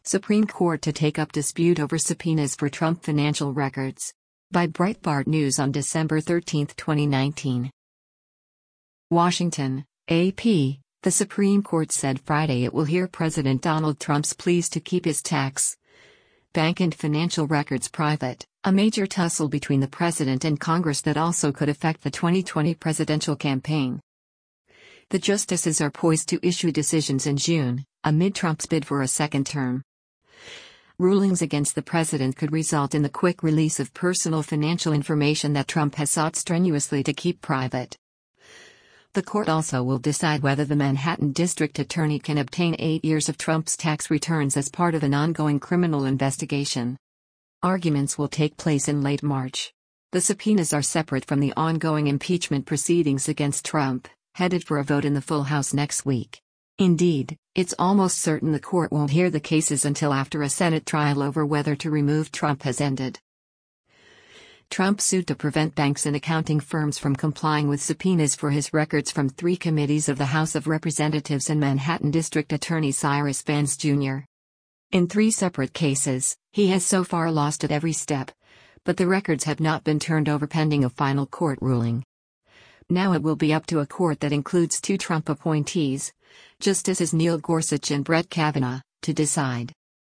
Supreme Court to take up dispute over subpoenas for Trump financial records. By Breitbart News on December 13, 2019. Washington, AP. The Supreme Court said Friday it will hear President Donald Trump's pleas to keep his tax, bank and financial records private, a major tussle between the president and Congress that also could affect the 2020 presidential campaign. The justices are poised to issue decisions in June, amid Trump's bid for a second term. Rulings against the president could result in the quick release of personal financial information that Trump has sought strenuously to keep private. The court also will decide whether the Manhattan District Attorney can obtain 8 years of Trump's tax returns as part of an ongoing criminal investigation. Arguments will take place in late March. The subpoenas are separate from the ongoing impeachment proceedings against Trump, headed for a vote in the full House next week. Indeed, it's almost certain the court won't hear the cases until after a Senate trial over whether to remove Trump has ended. Trump sued to prevent banks and accounting firms from complying with subpoenas for his records from 3 committees of the House of Representatives and Manhattan District Attorney Cyrus Vance Jr. In 3 separate cases, he has so far lost at every step, but the records have not been turned over pending a final court ruling. Now it will be up to a court that includes 2 Trump appointees, Justices Neil Gorsuch and Brett Kavanaugh, to decide.